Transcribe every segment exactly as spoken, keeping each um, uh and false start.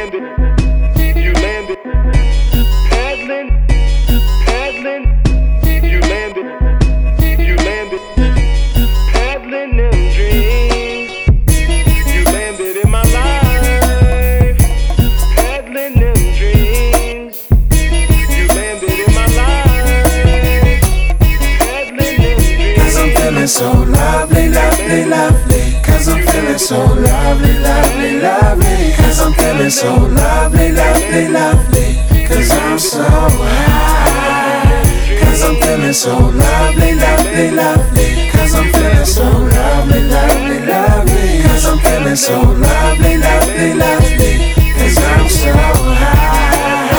landed, you landed, paddling, paddling, you landed, you landed, paddling them dreams, you landed in my life, paddling them dreams, you landed in my life, paddling them dreams. Cause I'm feeling so lovely, lovely, lovely. Cause I'm feeling so lovely, lovely, lovely. Cause I'm feeling so lovely, lovely, lovely. Cause I'm so high. Cause I'm feeling so lovely, lovely, lovely. Cause I'm feeling so lovely, lovely, lovely. Cause I'm feeling so lovely, lovely, lovely. Cause I'm so high.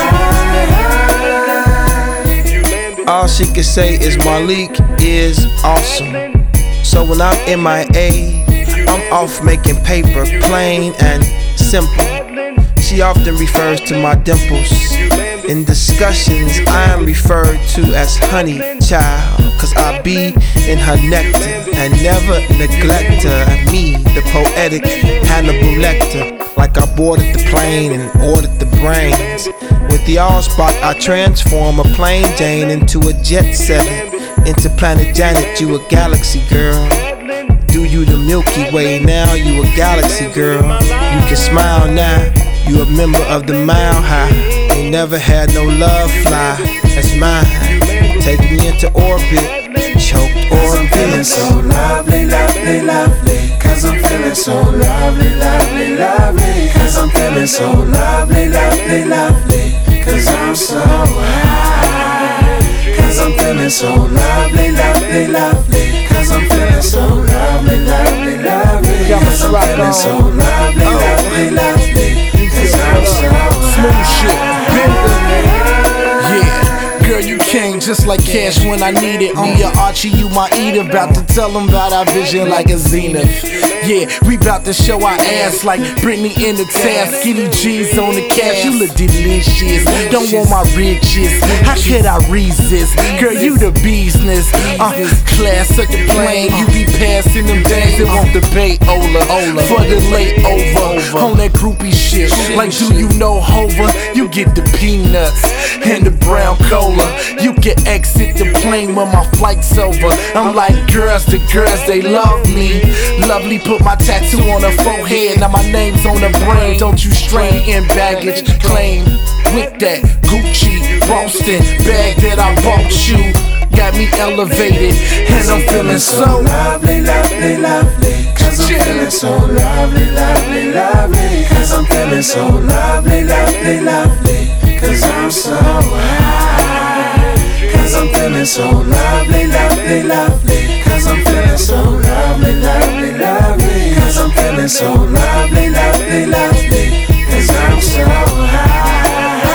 All she can say is Malik is awesome. So when I'm M I A, I'm off making paper, plain and simple. She often refers to my dimples. In discussions, I am referred to as honey child, cause I be in her nectar and never neglect her. Me, the poetic Hannibal Lecter, like I boarded the plane and ordered the brains. With the Allspark, I transform a plain Jane into a jet setter, into Planet Janet, you a galaxy girl. Do you the Milky Way, now you a galaxy girl. You can smile now, you a member of the Mile High. Ain't never had no love fly, that's mine. Take me into orbit, choked Cause I'm feeling so lovely, lovely, lovely. Cause I'm feeling so lovely, lovely, lovely. Cause I'm feeling so lovely, lovely, lovely. Cause I'm so high. Cause I'm feeling so lovely, lovely, lovely. Cause I'm feeling so lovely, lovely, lovely. Cause I'm feeling so lovely, lovely, lovely. Cause I'm so smooth shit, yeah. Girl, you came just like cash when I need it. I'm your Archie, you my eater. About to tell them about our vision like a zenith. Yeah, we bout to show our ass like Britney in the task. Skinny G's on the cash, you look delicious. Don't want my riches, how could I resist? Girl, you the business. Uh, class such a plane, you be passing them days that won't debate Ola. For the late over, on that groupie shit. Like, do you know Hova? You get the peanuts and the brown cola. You can exit the plane when my flight's over. I'm like, girls, the girls, they love me. Lovely, put my tattoo on her forehead. Now my name's on her brain. Don't you strain in baggage claim. With that Gucci Boston bag that I bought you, got me elevated, and I'm feeling so lovely, lovely, lovely. Cause I'm feeling so lovely, lovely, lovely. Cause I'm feeling so lovely, lovely, lovely. Cause I'm so high. Cause I'm feeling so lovely, lovely, lovely. Cause I'm feeling so lovely, lovely, lovely. Cause I'm feeling so lovely, lovely, lovely. Cause I'm so high.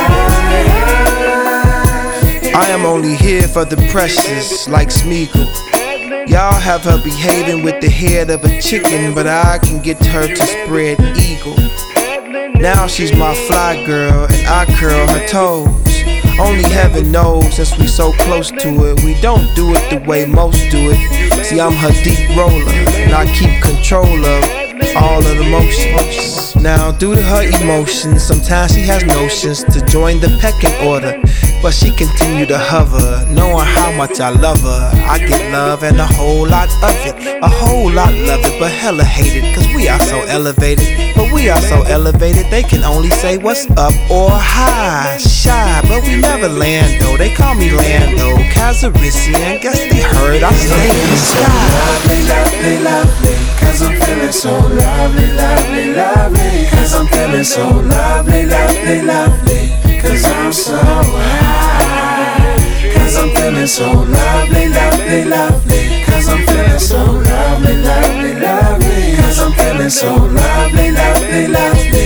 I am only here for the precious, like Smeagol. Y'all have her behaving with the head of a chicken, but I can get her to spread eagle. Now she's my fly girl, and I curl her toes. Only heaven knows, since we so close to it, we don't do it the way most do it. See, I'm her deep roller, and I keep control of all of the motions. Now, due to her emotions, sometimes she has notions to join the pecking order, but she continue to hover, knowing how much I love her. I get love and a whole lot of it, a whole lot love it, but hella hate it, cause we are so elevated. But we are so elevated, they can only say what's up or hi. Shy, but we never land though. They call me Lando Calrissian. Guess they heard I stay in the sky. Lovely, lovely, lovely. Cause I'm feeling so lovely, lovely, lovely. Cause I'm feeling so lovely, lovely, lovely. Cause I'm so high. Cause I'm feeling so lovely, lovely, lovely. Cause I'm feeling so lovely, lovely, lovely. Cause I'm feeling so lovely, lovely, lovely.